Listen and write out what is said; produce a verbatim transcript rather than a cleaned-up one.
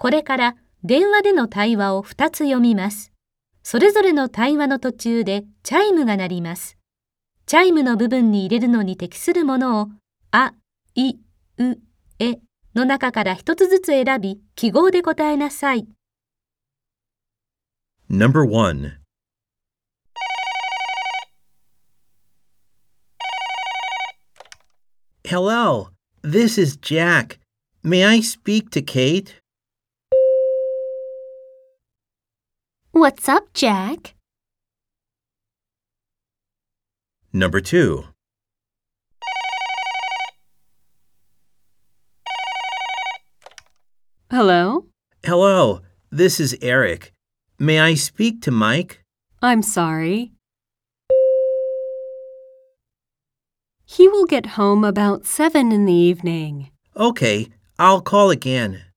これから電話での対話をふたつ読みます。それぞれの対話の途中でチャイムが鳴ります。チャイムの部分に入れるのに適するものを、あ、い、う、えの中から一つずつ選び、記号で答えなさい。 Number one. Hello, this is Jack. May I speak to Kate? What's up, Jack? Number two. Hello? Hello, this is Eric. May I speak to Mike? I'm sorry. He will get home about seven in the evening. Okay, I'll call again.